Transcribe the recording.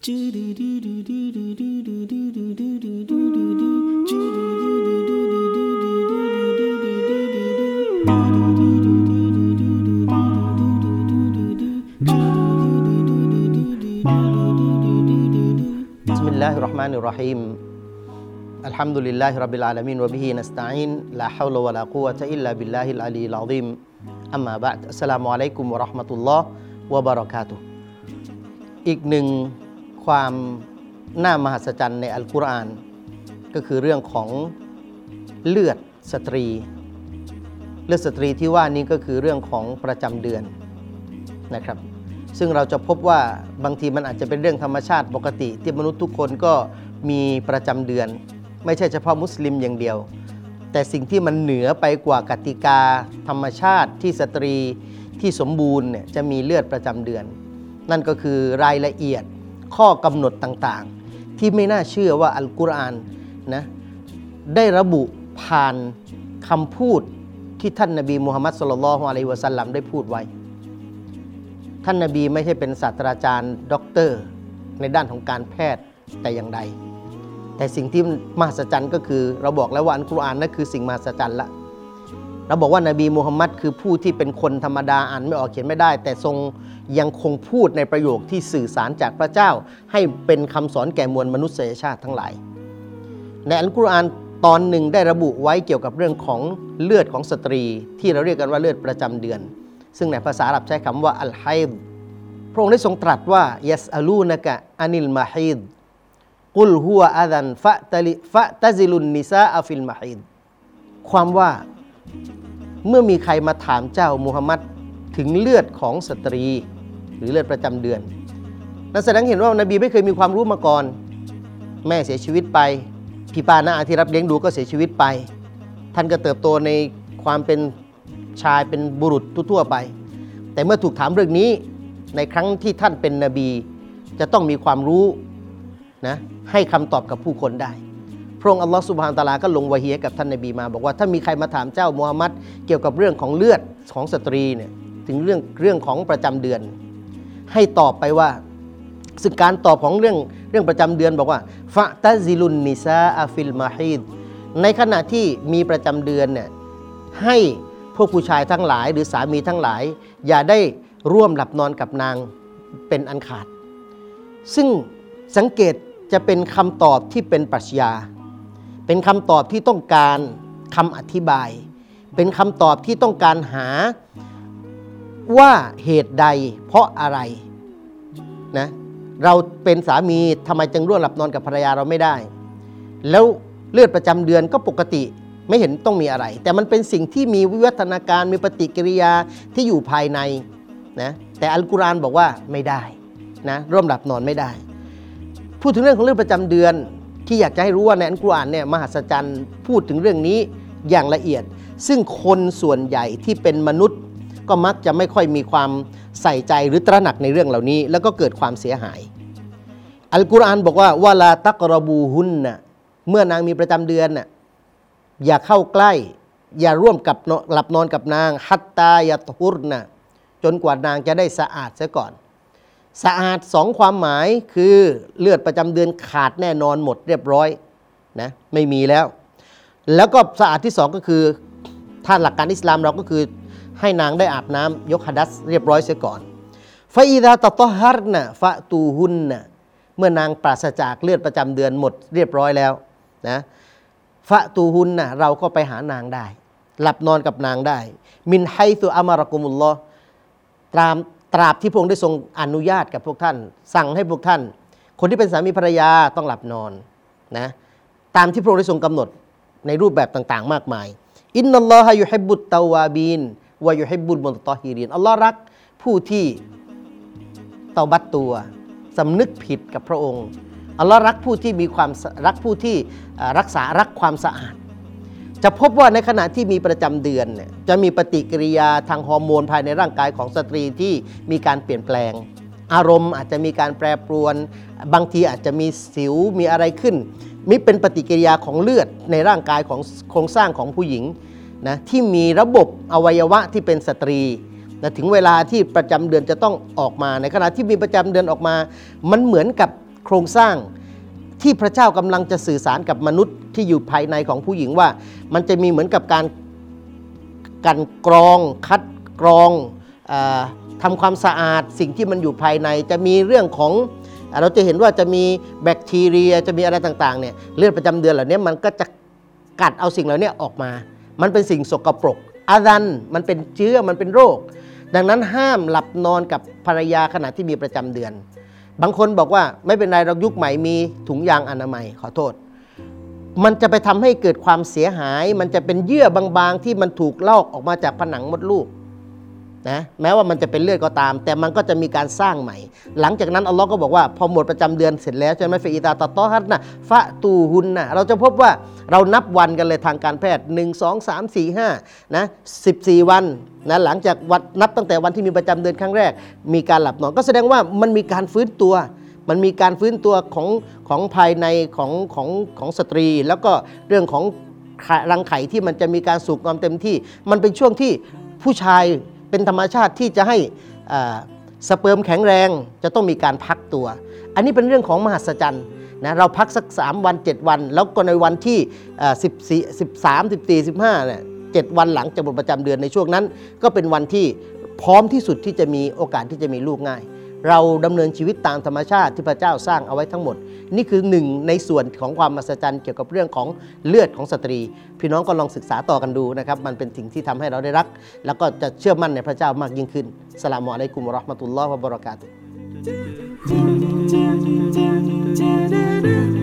Bismillahirrahmanirrahim. Alhamdulillahirabbil alamin wa bihi nasta'in la haula wa la quwwata illa billahil aliyyil azim. Amma ba'd. Assalamualaikum warahmatullahi wabarakatuh.อีกหนึ่งความน่ามหัศจรรย์ในอัลกุรอานก็คือเรื่องของเลือดสตรีที่ว่านี้ก็คือเรื่องของประจำเดือนนะครับซึ่งเราจะพบว่าบางทีมันอาจจะเป็นเรื่องธรรมชาติปกติที่มนุษย์ทุกคนก็มีประจำเดือนไม่ใช่เฉพาะมุสลิมอย่างเดียวแต่สิ่งที่มันเหนือไปกว่ากติกาธรรมชาติที่สตรีที่สมบูรณ์เนี่ยจะมีเลือดประจำเดือนนั่นก็คือรายละเอียดข้อกำหนดต่างๆที่ไม่น่าเชื่อว่าอัลกุรอานนะได้ระบุผ่านคำพูดที่ท่านนบีมุฮัมมัดศ็อลลัลลอฮุอะลัยฮิวะซัลลัมได้พูดไว้ท่านนบีไม่ใช่เป็นศาสตราจารย์ด็อกเตอร์ในด้านของการแพทย์แต่อย่างใดแต่สิ่งที่มหัศจรรย์ก็คือเราบอกแล้วว่าอัลกุรอานนั่นคือสิ่งมหัศจรรย์ละเราบอกว่านบีมุฮัมมัดคือผู้ที่เป็นคนธรรมดาอ่านไม่ออกเขียนไม่ได้แต่ทรงยังคงพูดในประโยคที่สื่อสารจากพระเจ้าให้เป็นคำสอนแก่มวลมนุษยชาติทั้งหลายในอัลกุรอานตอนหนึ่งได้ระบุไว้เกี่ยวกับเรื่องของเลือดของสตรีที่เราเรียกกันว่าเลือดประจำเดือนซึ่งในภาษาอาหรับใช้คำว่าอัลไฮดพระองค์ได้ทรงตรัสว่ายัสอลูนะกะอานิลมาฮีดกุลฮุวะอาซันฟะตะซิลุนนิซาอะฟิลมาฮีดความว่าเมื่อมีใครมาถามเจ้ามุฮัมมัดถึงเลือดของสตรีหรือเลือดประจำเดือนนั่นแสดงเห็นว่านบีไม่เคยมีความรู้มาก่อนแม่เสียชีวิตไปพี่ป้าน้าอาที่รับเลี้ยงดูก็เสียชีวิตไปท่านก็เติบโตในความเป็นชายเป็นบุรุษทั่วไปแต่เมื่อถูกถามเรื่องนี้ในครั้งที่ท่านเป็นนบีจะต้องมีความรู้นะให้คำตอบกับผู้คนได้พระองค์อัลลอฮฺซุบฮานะฮูวะตะอาลาก็ลงวะฮีให้กับท่านนบีมาบอกว่าถ้ามีใครมาถามเจ้ามุฮัมมัดเกี่ยวกับเรื่องของเลือดของสตรีเนี่ยถึงเรื่องของประจำเดือนให้ตอบไปว่าซึ่งการตอบของเรื่องประจำเดือนบอกว่าฟะตะซิลุนนิซาอะฟิลมาฮีดในขณะที่มีประจำเดือนเนี่ยให้พวกผู้ชายทั้งหลายหรือสามีทั้งหลายอย่าได้ร่วมหลับนอนกับนางเป็นอันขาดซึ่งสังเกตจะเป็นคำตอบที่เป็นปรัชญาเป็นคำตอบที่ต้องการคำอธิบายเป็นคำตอบที่ต้องการหาว่าเหตุใดเพราะอะไรนะเราเป็นสามีทำไมจึงร่วมหลับนอนกับภรรยาเราไม่ได้แล้วเลือดประจำเดือนก็ปกติไม่เห็นต้องมีอะไรแต่มันเป็นสิ่งที่มีวิวัฒนาการมีปฏิกิริยาที่อยู่ภายในนะแต่อัลกุรอานบอกว่าไม่ได้นะร่วมหลับนอนไม่ได้พูดถึงเรื่องของเลือดประจำเดือนที่อยากจะให้รู้ว่าในอัลกุรอานเนี่ยมหัศจรรย์พูดถึงเรื่องนี้อย่างละเอียดซึ่งคนส่วนใหญ่ที่เป็นมนุษย์ก็มักจะไม่ค่อยมีความใส่ใจหรือตระหนักในเรื่องเหล่านี้แล้วก็เกิดความเสียหายอัลกุรอานบอกว่าวะลาตักรบูฮุนนะเมื่อนางมีประจำเดือนน่ะอย่าเข้าใกล้อย่าร่วมกับหลับนอนกับนางฮัตตายะตฮุรนะจนกว่านางจะได้สะอาดเสียก่อนสะอาดสองความหมายคือเลือดประจำเดือนขาดแน่นอนหมดเรียบร้อยนะไม่มีแล้วก็สะอาดที่สองก็คือถ้าหลักการอิสลามเราก็คือให้นางได้อาบน้ำยกหะดัษเรียบร้อยเสียก่อนฟาอิซาตะตอฮัรนะฟะตูฮุนนะเมื่อนางปราศจากเลือดประจำเดือนหมดเรียบร้อยแล้วนะฟะตูฮุนนะเราก็ไปหานางได้หลับนอนกับนางได้มินไฮซุอะมารกุมุลลอฮ์ตราบที่พระองค์ได้ทรงอนุญาตกับพวกท่านสั่งให้พวกท่านคนที่เป็นสามีภรรยาต้องหลับนอนนะตามที่พระองค์ได้ทรงกำหนดในรูปแบบต่างๆมากมายอินนัลลอฮะยุฮิบบุตตาวาบีนวะยุฮิบบุลมุตตอฮิรีนอัลลอฮ์รักผู้ที่เตาบัตตัวสำนึกผิดกับพระองค์อัลลอฮ์รักผู้ที่มีความรักผู้ที่รักความสะอาดจะพบว่าในขณะที่มีประจำเดือนเนี่ยจะมีปฏิกิริยาทางฮอร์โมนภายในร่างกายของสตรีที่มีการเปลี่ยนแปลงอารมณ์อาจจะมีการแปรปรวนบางทีอาจจะมีสิวมีอะไรขึ้นมิเป็นปฏิกิริยาของเลือดในร่างกายของโครงสร้างของผู้หญิงนะที่มีระบบอวัยวะที่เป็นสตรีนะถึงเวลาที่ประจำเดือนจะต้องออกมาในขณะที่มีประจำเดือนออกมามันเหมือนกับรงสร้างที่พระเจ้ากำลังจะสื่อสารกับมนุษย์ที่อยู่ภายในของผู้หญิงว่ามันจะมีเหมือนกับการกันกรองคัดกรองทำความสะอาดสิ่งที่มันอยู่ภายในจะมีเรื่องของเราจะเห็นว่าจะมีแบคทีเรียจะมีอะไรต่างๆเนี่ยเลือดประจำเดือนเหล่านี้มันก็จะกัดเอาสิ่งเหล่านี้ออกมามันเป็นสิ่งสกปรกอาดันมันเป็นเชื้อมันเป็นโรคดังนั้นห้ามหลับนอนกับภรรยาขณะที่มีประจำเดือนบางคนบอกว่าไม่เป็นไรเรายุคใหม่มีถุงยางอนามัยขอโทษมันจะไปทำให้เกิดความเสียหายมันจะเป็นเยื่อบางๆที่มันถูกลอกออกมาจากผนังมดลูกนะแม้ว่ามันจะเป็นเลือดก็ตามแต่มันก็จะมีการสร้างใหม่หลังจากนั้นอัลลอฮ์ก็บอกว่าพอหมดประจำเดือนเสร็จแล้วใช่ไหมฟะอิตาตะตอฮัดนะฟะตูฮุนนะเราจะพบว่าเรานับวันกันเลยทางการแพทย์1 2 3 4 5นะ14 วันนะหลังจากวันนับตั้งแต่วันที่มีประจำเดือนครั้งแรกมีการหลับนอนก็แสดงว่ามันมีการฟื้นตัวมันมีการฟื้นตัวของภายในของสตรีแล้วก็เรื่องของรังไข่ที่มันจะมีการสูบนมเต็มที่มันเป็นช่วงที่ผู้ชายเป็นธรรมชาติที่จะให้สเปิร์มแข็งแรงจะต้องมีการพักตัวอันนี้เป็นเรื่องของมหัศจรรย์นะเราพักสัก3 วัน 7 วันแล้วก็ในวันที่13 14 15เนี่ย7 วันหลังจากหมดประจำเดือนในช่วงนั้นก็เป็นวันที่พร้อมที่สุดที่จะมีโอกาสที่จะมีลูกง่ายเราดำเนินชีวิตตามธรรมชาติที่พระเจ้าสร้างเอาไว้ทั้งหมดนี่คือหนึ่งในส่วนของความมหัศจรรย์เกี่ยวกับเรื่องของเลือดของสตรีพี่น้องก็ลองศึกษาต่อกันดูนะครับมันเป็นสิ่งที่ทำให้เราได้รักแล้วก็จะเชื่อมั่นในพระเจ้ามากยิ่งขึ้นอัสสลามุอะลัยกุมวะเราะห์มะตุลลอฮ์วะบะเราะกาตุฮ์